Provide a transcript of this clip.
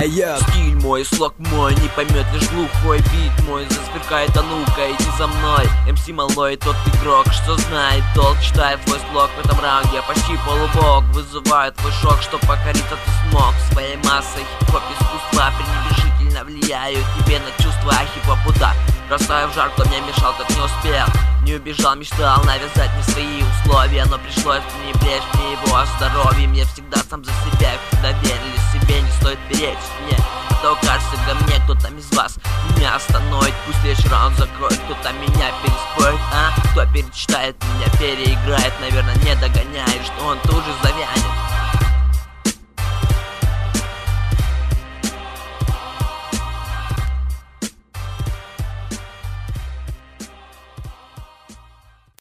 Стиль мой, слог мой, не поймет лишь глухой. Бит мой засверкает, а ну-ка иди за мной. МС малой, тот игрок, что знает толк. Читает твой слог в этом раунде, я почти полубог. Вызывает твой шок, что покориться ты смог. Своей массой хип-хоп искусства пренебрежительно влияют тебе на чувства. Хип-хоп удар, бросаю в жар, кто мне мешал, так не успел. Не убежал, мечтал навязать мне свои условия, но пришлось пренебречь мне его здоровьем. Я всегда сам за себя, всегда верили себе, не стоит перечить мне. А то кажется, ко мне кто-то из вас меня остановит. Пусть лишь раунд закроет, кто-то меня переспорит, а? Кто перечитает меня, переиграет, наверное, не догоняет, что он тут же завянет.